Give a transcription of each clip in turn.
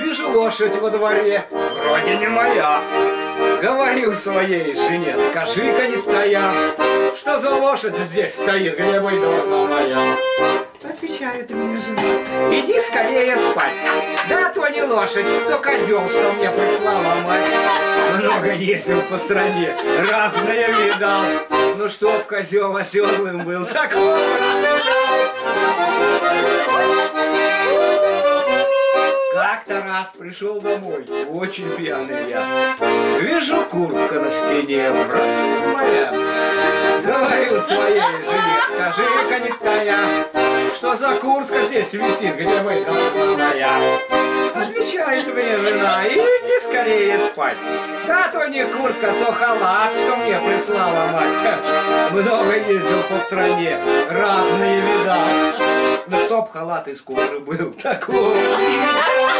Вижу лошадь во дворе, вроде не моя. Говорю своей жене, скажи-ка, не тая, что за лошадь здесь стоит, где быть должна моя? Отвечает мне жена, иди скорее спать. Да, то не лошадь, то козел, что мне прислала мать. Много ездил по стране, разное видал. Ну чтоб козел оседлым был, такого не видал. Как-то раз пришел домой, очень пьяный я. Вижу, куртка на стене, брат моя. Говорю своей жене, скажи-ка, не тая, что за куртка здесь висит, где вы должна моя? Отвечает мне жена, иди скорее спать. Да, то не куртка, то халат, что мне прислала мать. Много ездил по стране, разные видал. Ну чтоб халат из кожи был, такого не видал.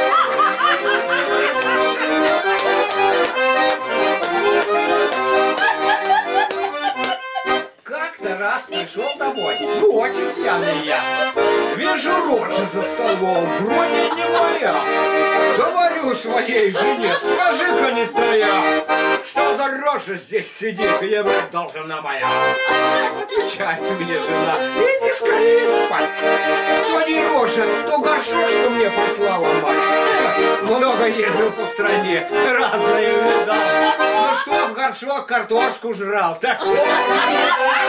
Как-то раз пришел домой, ну очень пьяный я. Вижу рожи за столом, вроде не моя. Говорю своей жене, скажи-ка, не тая, что за рожа здесь сидит, где быть должна моя? Отвечает мне жена, иди скорее спать. То не рожа, то горшок, что мне послала мать. Много ездил по стране, разные видал. Ну чтоб горшок картошку жрал, такого не видал.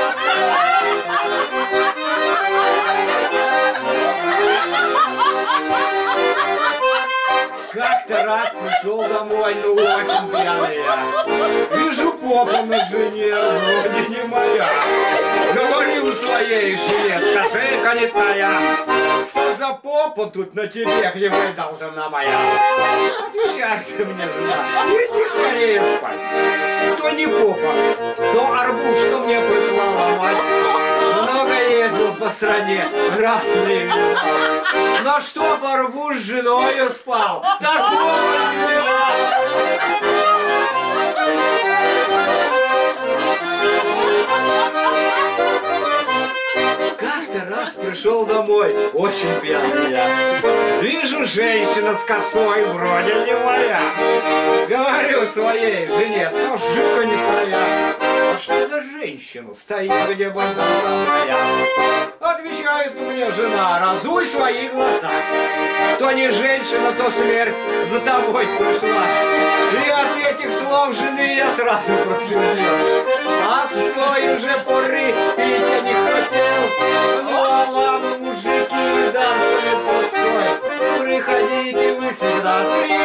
Как-то раз пришел домой, ну очень пьяный я. Вижу попу на жене, вроде не моя. Говорю своей жене, скажи-ка, не тая, что за попа тут на тебе, где вы должна моя? Отвечает мне жена, иди скорее спать. То не попа, то арбуз, что мне прислала мать. Много ездил по стране, разные видал. Но чтоб арбуз с женою спал, такого не видал. Как-то раз пришел домой, очень пьяный я. Вижу, женщина с косой, вроде не моя. Говорю своей жене, скажи-ка, не твоя, что за женщину стоит, где бы должна моя? Отвечает мне жена, разуй свои глаза. То не женщина, то смерть за тобой пришла. И от этих слов жены я сразу прослезил. А с той уже поры пить я не хотел. Ну а ладно, мужики, да, стоит пустой. Приходите вы всегда.